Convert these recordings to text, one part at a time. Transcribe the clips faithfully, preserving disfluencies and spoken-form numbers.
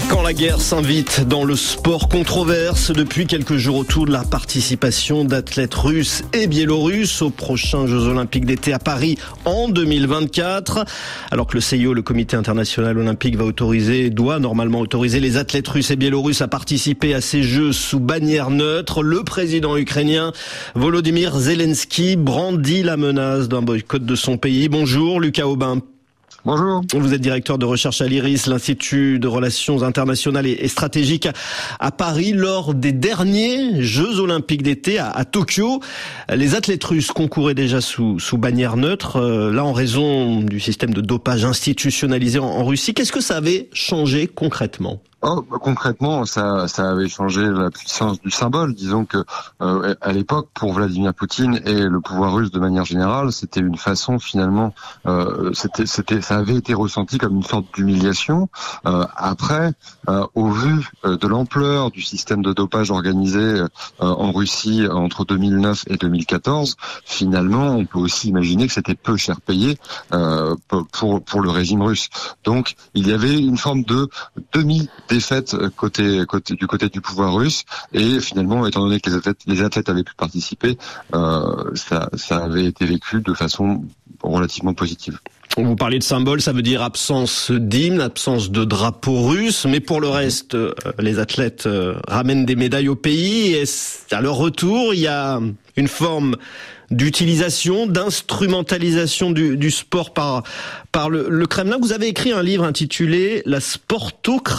Quand la guerre s'invite dans le sport, controverse depuis quelques jours autour de la participation d'athlètes russes et biélorusses aux prochains Jeux Olympiques d'été à Paris en deux mille vingt-quatre. Alors que le C I O, le Comité international olympique, va autoriser, doit normalement autoriser les athlètes russes et biélorusses à participer à ces Jeux sous bannière neutre, le président ukrainien Volodymyr Zelensky brandit la menace d'un boycott de son pays. Bonjour Lucas Aubin. Bonjour. Vous êtes directeur de recherche à l'I R I S, l'Institut de relations internationales et stratégiques à Paris. Lors des derniers Jeux Olympiques d'été à, à Tokyo, les athlètes russes concouraient déjà sous, sous bannière neutre, euh, là en raison du système de dopage institutionnalisé en, en Russie. Qu'est-ce que ça avait changé concrètement ? Oh, concrètement, ça, ça avait changé la puissance du symbole. Disons que euh, à l'époque, pour Vladimir Poutine et le pouvoir russe de manière générale, c'était une façon finalement, euh, c'était, c'était, ça avait été ressenti comme une sorte d'humiliation. Euh, après, euh, au vu de l'ampleur du système de dopage organisé euh, en Russie entre deux mille neuf et deux mille quatorze, finalement, on peut aussi imaginer que c'était peu cher payé euh, pour pour le régime russe. Donc, il y avait une forme de demi défaite côté, côté du côté du pouvoir russe, et finalement, étant donné que les athlètes, les athlètes avaient pu participer, euh, ça, ça avait été vécu de façon relativement positive. Vous parlez de symbole, ça veut dire absence d'hymne, absence de drapeau russe, mais pour le reste, euh, les athlètes euh, ramènent des médailles au pays, et à leur retour, il y a une forme d'utilisation, d'instrumentalisation du, du sport par par le, le Kremlin. Vous avez écrit un livre intitulé « La sportocratura »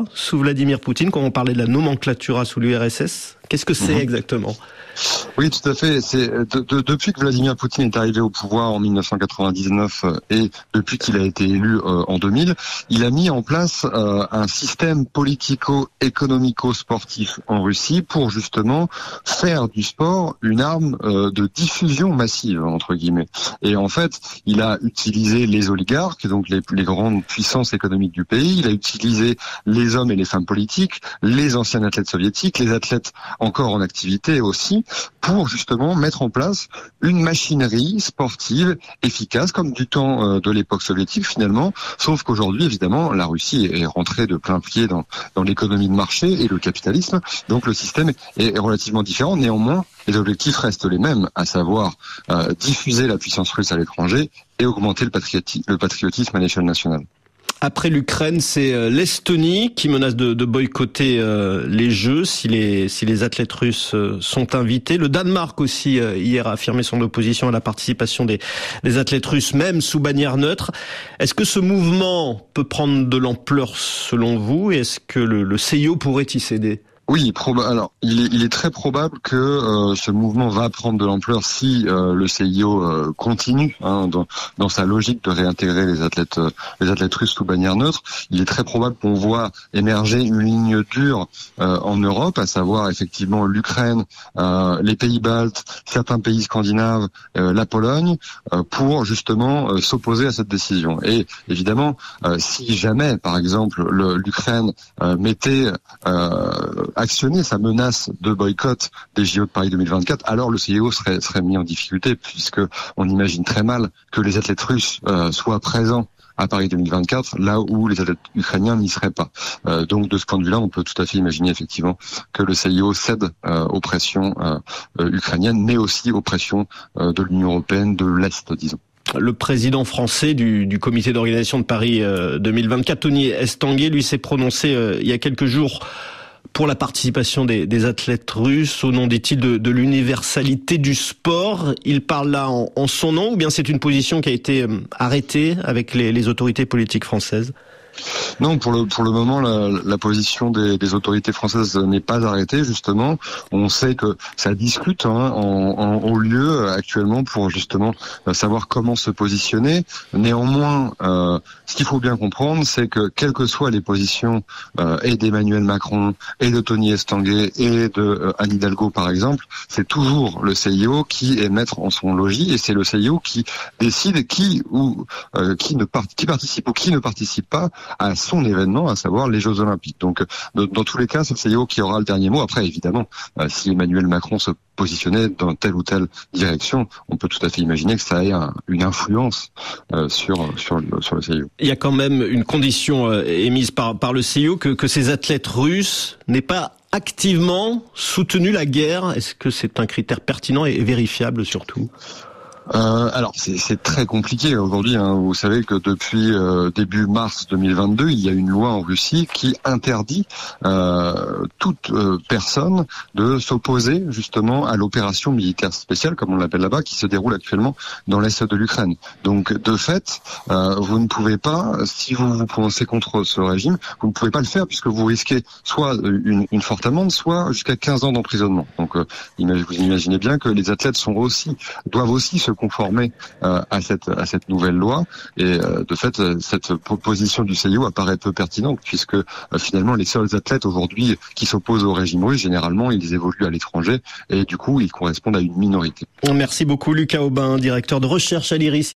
sous Vladimir Poutine, quand on parlait de la nomenclatura sous l'U R S S. Qu'est-ce que c'est mmh. exactement ? Oui, tout à fait. C'est de, de, depuis que Vladimir Poutine est arrivé au pouvoir en mille neuf cent quatre-vingt-dix-neuf et depuis qu'il a été élu euh, en deux mille, il a mis en place euh, un système politico-économico-sportif en Russie pour justement faire du sport une arme euh, de diffusion massive, entre guillemets. Et en fait, il a utilisé les oligarques, donc les, les grandes puissances économiques du pays. Il a utilisé les hommes et les femmes politiques, les anciens athlètes soviétiques, les athlètes encore en activité aussi, pour justement mettre en place une machinerie sportive efficace, comme du temps de l'époque soviétique finalement, sauf qu'aujourd'hui, évidemment, la Russie est rentrée de plein pied dans, dans l'économie de marché et le capitalisme, donc le système est relativement différent. Néanmoins, les objectifs restent les mêmes, à savoir euh, diffuser la puissance russe à l'étranger et augmenter le, patrioti- le patriotisme à l'échelle nationale. Après l'Ukraine, c'est l'Estonie qui menace de, de boycotter euh, les Jeux si les, si les athlètes russes euh, sont invités. Le Danemark aussi, euh, hier, a affirmé son opposition à la participation des, des athlètes russes, même sous bannière neutre. Est-ce que ce mouvement peut prendre de l'ampleur selon vous, et est-ce que le, le C I O pourrait y céder ? Oui, proba- alors il est, il est très probable que euh, ce mouvement va prendre de l'ampleur si euh, le C I O euh, continue hein, dans, dans sa logique de réintégrer les athlètes, euh, les athlètes russes sous bannière neutre. Il est très probable qu'on voit émerger une ligne dure euh, en Europe, à savoir effectivement l'Ukraine, euh, les pays baltes, certains pays scandinaves, euh, la Pologne, euh, pour justement euh, s'opposer à cette décision. Et évidemment, euh, si jamais, par exemple, le, l'Ukraine euh, mettait euh, actionner sa menace de boycott des J O de Paris deux mille vingt-quatre, alors le C I O serait, serait mis en difficulté, puisque on imagine très mal que les athlètes russes euh, soient présents à Paris deux mille vingt-quatre, là où les athlètes ukrainiens n'y seraient pas. Euh, donc de ce point de vue-là, on peut tout à fait imaginer effectivement que le C I O cède euh, aux pressions euh, euh, ukrainiennes, mais aussi aux pressions euh, de l'Union européenne, de l'Est, disons. Le président français du, du comité d'organisation de Paris euh, deux mille vingt-quatre, Tony Estanguet, lui s'est prononcé euh, il y a quelques jours pour la participation des, des athlètes russes au nom, dit-il, de, de l'universalité du sport. Il parle là en, en son nom, ou bien c'est une position qui a été arrêtée avec les, les autorités politiques françaises ? Non, pour le pour le moment, la, la position des, des autorités françaises n'est pas arrêtée. Justement, on sait que ça discute hein, en, en haut lieu actuellement pour justement savoir comment se positionner. Néanmoins, euh, ce qu'il faut bien comprendre, c'est que quelles que soient les positions euh, et d'Emmanuel Macron et de Tony Estanguet et de euh, Anne Hidalgo par exemple, c'est toujours le C I O qui est maître en son logis, et c'est le C I O qui décide qui ou euh, qui ne part, qui participe ou qui ne participe pas à son événement, à savoir les Jeux Olympiques. Donc, dans, dans tous les cas, c'est le C I O qui aura le dernier mot. Après, évidemment, euh, si Emmanuel Macron se positionnait dans telle ou telle direction, on peut tout à fait imaginer que ça ait un, une influence euh, sur sur le, sur le C I O. Il y a quand même une condition euh, émise par par le C I O que que ces athlètes russes n'aient pas activement soutenu la guerre. Est-ce que c'est un critère pertinent et vérifiable surtout ? Euh, alors c'est, c'est très compliqué aujourd'hui. Hein. Vous savez que depuis euh, début mars deux mille vingt-deux, il y a une loi en Russie qui interdit euh, toute euh, personne de s'opposer justement à l'opération militaire spéciale, comme on l'appelle là-bas, qui se déroule actuellement dans l'est de l'Ukraine. Donc de fait, euh, vous ne pouvez pas, si vous vous prononcez contre ce régime, vous ne pouvez pas le faire puisque vous risquez soit une, une forte amende, soit jusqu'à quinze ans d'emprisonnement. Donc euh, vous imaginez bien que les athlètes sont aussi doivent aussi se conformer euh, à cette à cette nouvelle loi et euh, de fait cette proposition du C I O apparaît peu pertinente puisque euh, finalement les seuls athlètes aujourd'hui qui s'opposent au régime russe généralement ils évoluent à l'étranger et du coup ils correspondent à une minorité. Merci beaucoup Lucas Aubin, directeur de recherche à l'I R I S.